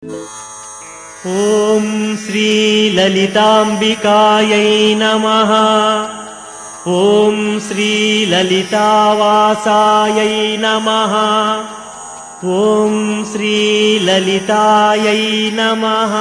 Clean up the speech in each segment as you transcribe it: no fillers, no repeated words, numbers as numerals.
ఓం శ్రీ లలితాంబికాయై నమః. ఓం శ్రీ లలితావాసాయై నమః. ఓం శ్రీ లలితాయై నమః.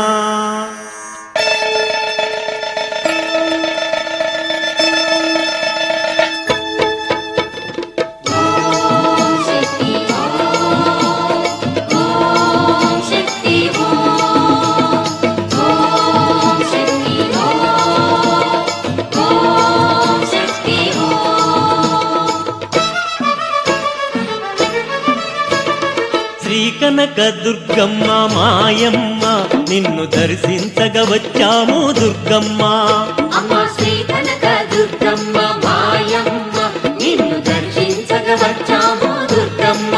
శ్రీకనక దుర్గమ్మ మాయమ్మ నిన్ను దర్శించగ వచ్చాము దుర్గమ్మ. అమ్మా శ్రీకనక దుర్గమ్మ మాయమ్మ నిన్ను దర్శించగ వచ్చాము దుర్గమ్మ.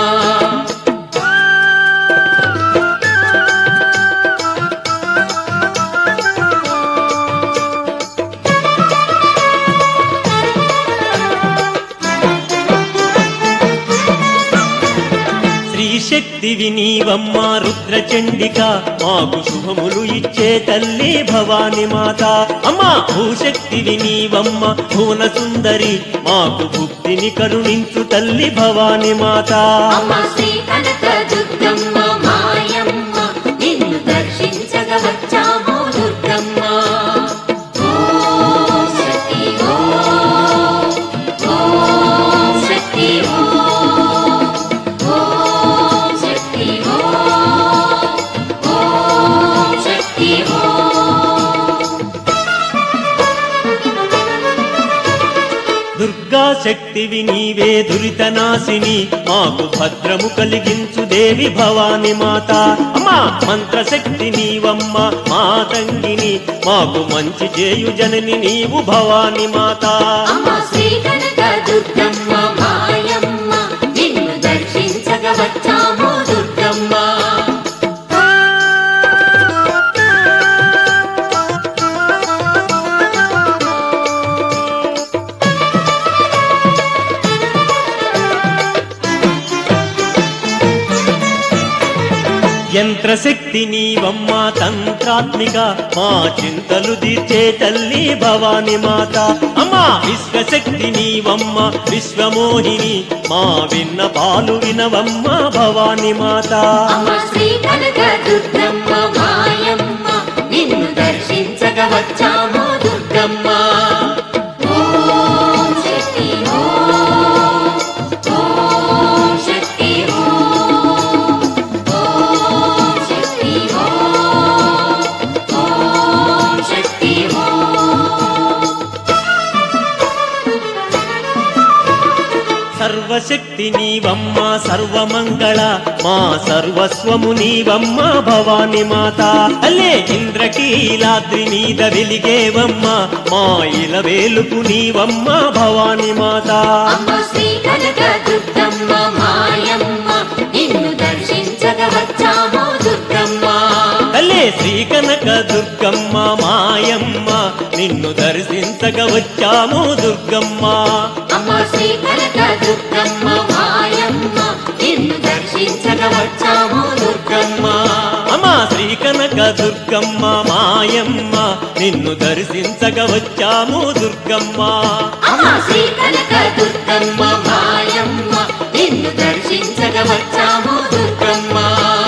శక్తివి నీవమ్మ రుద్రచండిక మాకు శుభములు ఇచ్చే తల్లి భవాని మాత. అమ్మా భూశక్తివి నీవమ్మ భువన సుందరి మాకు భుక్తిని కరుణించు తల్లి భవాని మాత. అమ్మా శ్రీకనక దుర్గమ్మ మాయమ్మ నిన్ను దర్శించగ వచ్చాము దుర్గమ్మ. ఓం శక్తి ఓం ఓం శక్తి దుర్గా శక్తివి నీవే దురితనాశిని మాకు భద్రము కలిగించు దేవి భవాని మాత. అమ్మా మంత్రశక్తి నీవమ్మ మాతంగిని మాకు మంచి చేయు జనని నీవు భవాని మాత. అమ్మా శ్రీకనక దుర్గమ్మ మాయమ్మ నిన్ను దర్శించగ వచ్చాము దుర్గమ్మ. యంత్రశక్తి నీవమ్మ తంత్రాత్మిక మా చింతలు తీర్చే తల్లి భవాని మాత. అమ్మా విశ్వశక్తి నీవమ్మ విశ్వమోహిని మా విన్న పాలు వినవమ్మ భవాని మాత. అమ్మా శ్రీకనక దుర్గమ్మ మాయమ్మ నిన్ను దర్శించగ వచ్చాము దుర్గమ్మ. ఓం శక్తి ఓం ఓం శక్తి ఓం ఓం శక్తి ఓం ఓం శక్తి ఓం. సర్వశక్తి నీవమ్మ సర్వమంగళ మా సర్వస్వము నీవమ్మ భవాని మాత. అల్లే ఇంద్రకీలాద్రి మీద వెలిగేవమ్మ మా ఇల వేలుపు నీవమ్మ భవాని మాత. అమ్మా శ్రీకనక దుర్గమ్మ మాయమ్మ నిన్ను దర్శించగ వచ్చాము దుర్గమ్మ. అల్లే శ్రీకనక దుర్గమ్మ మాయమ్మ నిన్ను దర్శించగ వచ్చాము దుర్గమ్మ. అమ్మా శ్రీకనక దుర్గమ్మ మాయమ్మ నిన్ను దర్శించగ వచ్చాము దుర్గమ్మ. అమ్మా శ్రీకనక దుర్గమ్మ మాయమ్మ నిన్ను దర్శించగ వచ్చాము దుర్గమ్మ. అమ్మా శ్రీకనక దుర్గమ్మ మాయమ్మ నిన్ను దర్శించగ వచ్చాము దుర్గమ్మ.